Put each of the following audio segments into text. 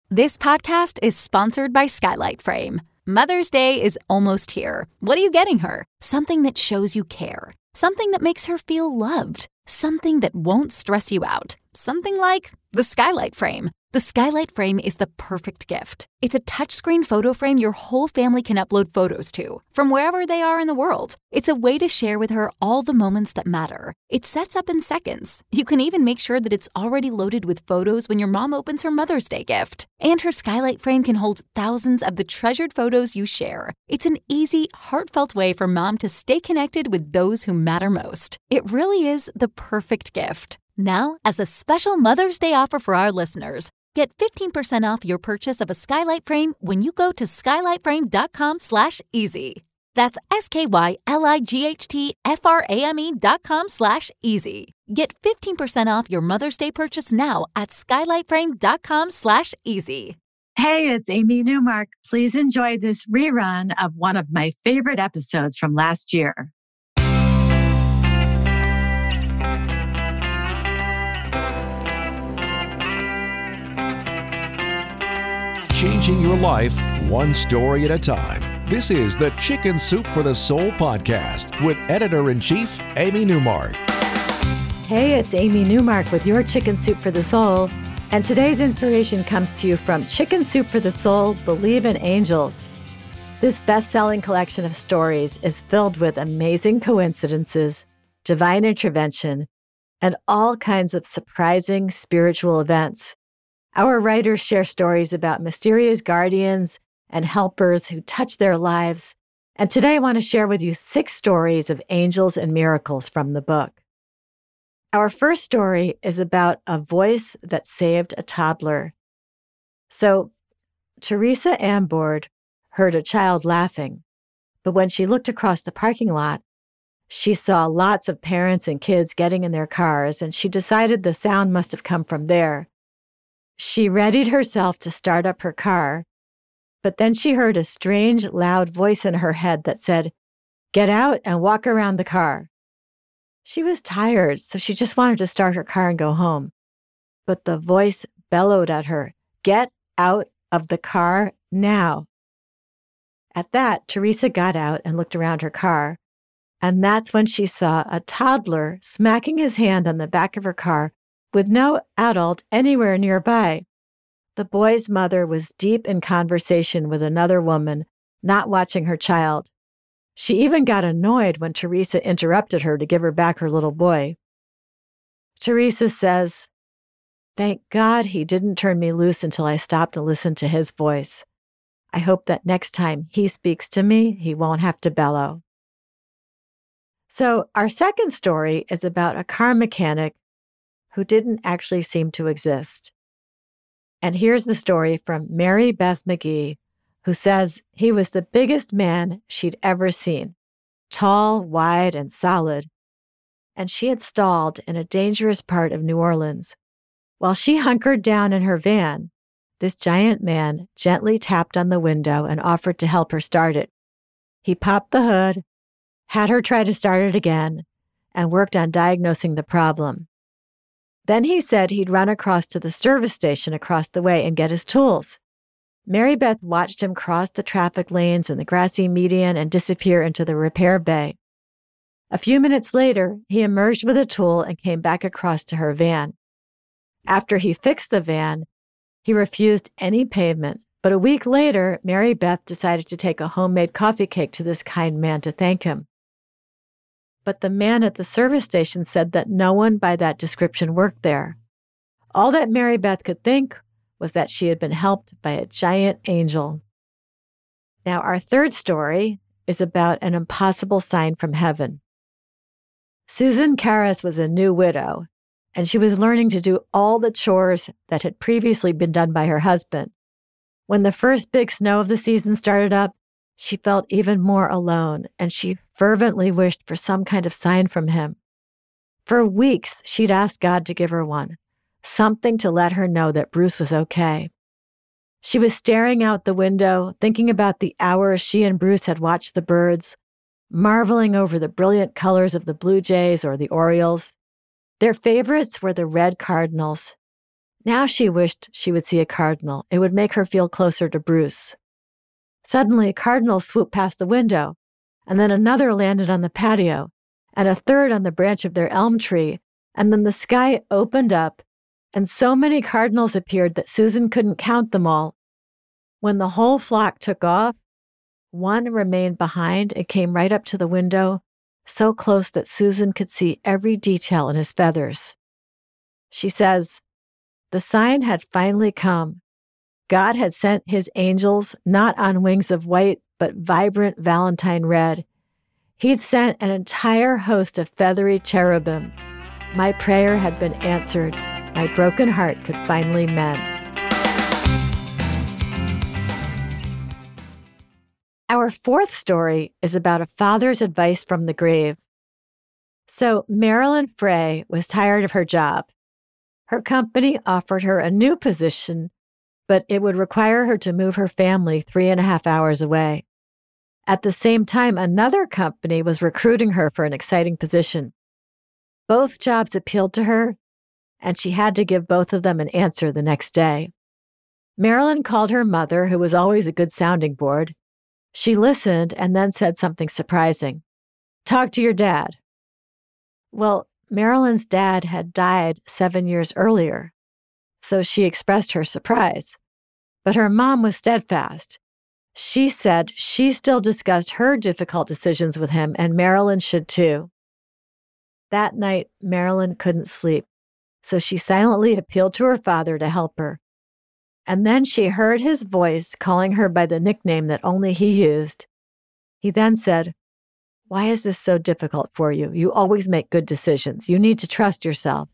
This podcast is sponsored by Skylight Frame. Mother's Day is almost here. What are you getting her? Something that shows you care. Something that makes her feel loved. Something that won't stress you out. Something like the Skylight Frame. The Skylight Frame is the perfect gift. It's a touchscreen photo frame your whole family can upload photos to, from wherever they are in the world. It's a way to share with her all the moments that matter. It sets up in seconds. You can even make sure that it's already loaded with photos when your mom opens her Mother's Day gift. And her Skylight Frame can hold thousands of the treasured photos you share. It's an easy, heartfelt way for mom to stay connected with those who matter most. It really is the perfect gift. Now, as a special Mother's Day offer for our listeners, get 15% off your purchase of a Skylight Frame when you go to skylightframe.com/easy. That's SKYLIGHTFRAME.com/easy. Get 15% off your Mother's Day purchase now at skylightframe.com/easy. Hey, it's Amy Newmark. Please enjoy this rerun of one of my favorite episodes from last year. Changing your life one story at a time. This is the Chicken Soup for the Soul podcast with Editor-in-Chief Amy Newmark. Hey, it's Amy Newmark with your Chicken Soup for the Soul. And today's inspiration comes to you from Chicken Soup for the Soul, Believe in Angels. This best-selling collection of stories is filled with amazing coincidences, divine intervention, and all kinds of surprising spiritual events. Our writers share stories about mysterious guardians and helpers who touch their lives. And today I want to share with you 6 stories of angels and miracles from the book. Our first story is about a voice that saved a toddler. So, Teresa Ambord heard a child laughing, but when she looked across the parking lot, she saw lots of parents and kids getting in their cars, and she decided the sound must have come from there. She readied herself to start up her car, but then she heard a strange, loud voice in her head that said, "Get out and walk around the car." She was tired, so she just wanted to start her car and go home. But the voice bellowed at her, "Get out of the car now." At that, Teresa got out and looked around her car, and that's when she saw a toddler smacking his hand on the back of her car with no adult anywhere nearby. The boy's mother was deep in conversation with another woman, not watching her child. She even got annoyed when Teresa interrupted her to give her back her little boy. Teresa says, "Thank God he didn't turn me loose until I stopped to listen to his voice. I hope that next time he speaks to me, he won't have to bellow." So our second story is about a car mechanic who didn't actually seem to exist. And here's the story from Mary Beth McGee, who says he was the biggest man she'd ever seen, tall, wide, and solid. And she had stalled in a dangerous part of New Orleans. While she hunkered down in her van, this giant man gently tapped on the window and offered to help her start it. He popped the hood, had her try to start it again, and worked on diagnosing the problem. Then he said he'd run across to the service station across the way and get his tools. Mary Beth watched him cross the traffic lanes and the grassy median and disappear into the repair bay. A few minutes later, he emerged with a tool and came back across to her van. After he fixed the van, he refused any payment, but a week later, Mary Beth decided to take a homemade coffee cake to this kind man to thank him. But the man at the service station said that no one by that description worked there. All that Mary Beth could think was that she had been helped by a giant angel. Now, our third story is about an impossible sign from heaven. Susan Karras was a new widow, and she was learning to do all the chores that had previously been done by her husband. When the first big snow of the season started up, she felt even more alone, and she fervently wished for some kind of sign from him. For weeks, she'd asked God to give her one, something to let her know that Bruce was okay. She was staring out the window, thinking about the hours she and Bruce had watched the birds, marveling over the brilliant colors of the blue jays or the orioles. Their favorites were the red cardinals. Now she wished she would see a cardinal. It would make her feel closer to Bruce. Suddenly, a cardinal swooped past the window, and then another landed on the patio, and a third on the branch of their elm tree, and then the sky opened up, and so many cardinals appeared that Susan couldn't count them all. When the whole flock took off, one remained behind and came right up to the window, so close that Susan could see every detail in his feathers. She says, "The sign had finally come. God had sent his angels not on wings of white, but vibrant Valentine red. He'd sent an entire host of feathery cherubim. My prayer had been answered. My broken heart could finally mend." Our fourth story is about a father's advice from the grave. So Marilyn Frey was tired of her job. Her company offered her a new position, but it would require her to move her family 3.5 hours away. At the same time, another company was recruiting her for an exciting position. Both jobs appealed to her, and she had to give both of them an answer the next day. Marilyn called her mother, who was always a good sounding board. She listened and then said something surprising. "Talk to your dad." Well, Marilyn's dad had died 7 years earlier, so she expressed her surprise. But her mom was steadfast. She said she still discussed her difficult decisions with him, and Marilyn should too. That night, Marilyn couldn't sleep, so she silently appealed to her father to help her. And then she heard his voice calling her by the nickname that only he used. He then said, "Why is this so difficult for you? You always make good decisions. You need to trust yourself."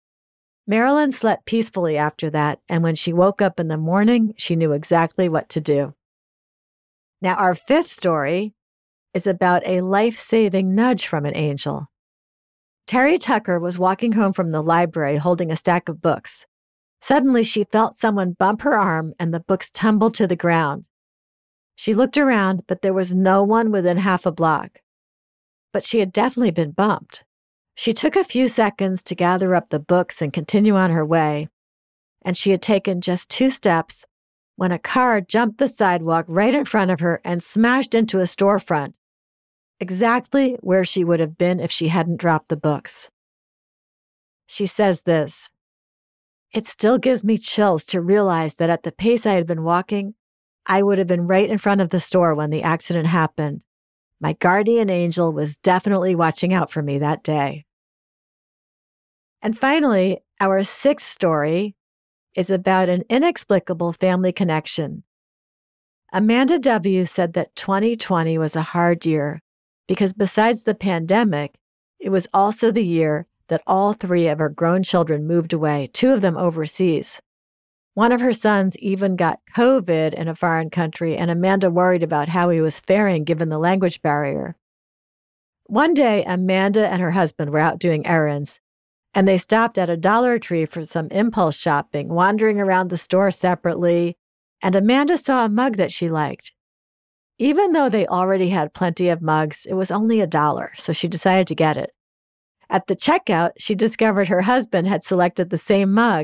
Marilyn slept peacefully after that, and when she woke up in the morning, she knew exactly what to do. Now, our fifth story is about a life-saving nudge from an angel. Terry Tucker was walking home from the library holding a stack of books. Suddenly, she felt someone bump her arm and the books tumbled to the ground. She looked around, but there was no one within half a block. But she had definitely been bumped. She took a few seconds to gather up the books and continue on her way, and she had taken just 2 steps when a car jumped the sidewalk right in front of her and smashed into a storefront, exactly where she would have been if she hadn't dropped the books. She says this, "It still gives me chills to realize that at the pace I had been walking, I would have been right in front of the store when the accident happened. My guardian angel was definitely watching out for me that day." And finally, our sixth story is about an inexplicable family connection. Amanda W. said that 2020 was a hard year because besides the pandemic, it was also the year that all 3 of her grown children moved away, 2 of them overseas. One of her sons even got COVID in a foreign country, and Amanda worried about how he was faring given the language barrier. One day, Amanda and her husband were out doing errands, and they stopped at a Dollar Tree for some impulse shopping, wandering around the store separately, and Amanda saw a mug that she liked. Even though they already had plenty of mugs, it was only $1, so she decided to get it. At the checkout, she discovered her husband had selected the same mug.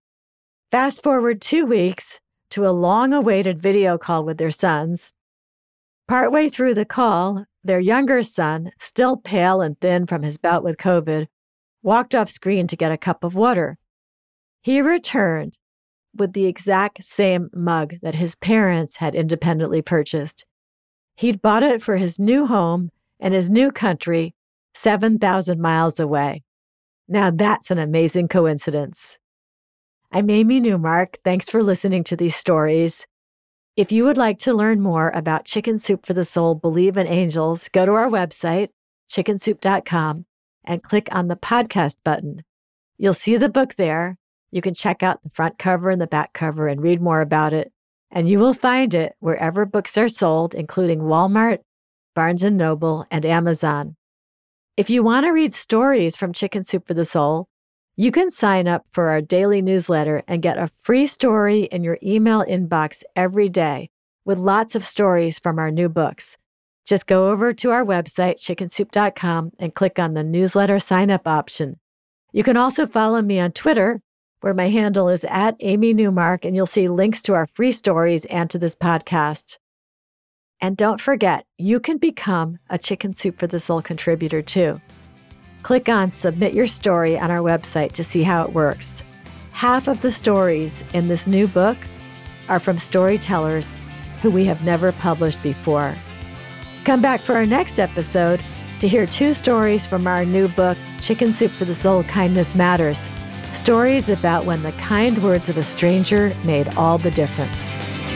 Fast forward 2 weeks to a long-awaited video call with their sons. Partway through the call, their younger son, still pale and thin from his bout with COVID, walked off screen to get a cup of water. He returned with the exact same mug that his parents had independently purchased. He'd bought it for his new home and his new country, 7,000 miles away. Now that's an amazing coincidence. I'm Amy Newmark. Thanks for listening to these stories. If you would like to learn more about Chicken Soup for the Soul, Believe in Angels, go to our website, chickensoup.com, and click on the podcast button. You'll see the book there. You can check out the front cover and the back cover and read more about it. And you will find it wherever books are sold, including Walmart, Barnes & Noble, and Amazon. If you want to read stories from Chicken Soup for the Soul, you can sign up for our daily newsletter and get a free story in your email inbox every day with lots of stories from our new books. Just go over to our website, chickensoup.com, and click on the newsletter sign-up option. You can also follow me on Twitter where my handle is at Amy Newmark, and you'll see links to our free stories and to this podcast. And don't forget, you can become a Chicken Soup for the Soul contributor too. Click on Submit Your Story on our website to see how it works. Half of the stories in this new book are from storytellers who we have never published before. Come back for our next episode to hear 2 stories from our new book, Chicken Soup for the Soul, Kindness Matters. Stories about when the kind words of a stranger made all the difference.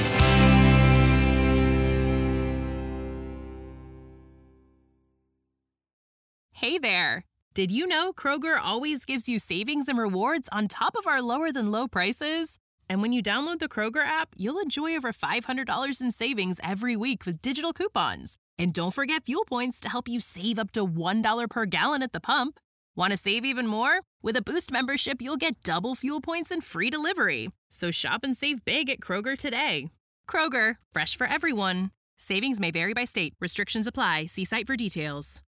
Hey there! Did you know Kroger always gives you savings and rewards on top of our lower-than-low prices? And when you download the Kroger app, you'll enjoy over $500 in savings every week with digital coupons. And don't forget fuel points to help you save up to $1 per gallon at the pump. Want to save even more? With a Boost membership, you'll get double fuel points and free delivery. So shop and save big at Kroger today. Kroger, fresh for everyone. Savings may vary by state. Restrictions apply. See site for details.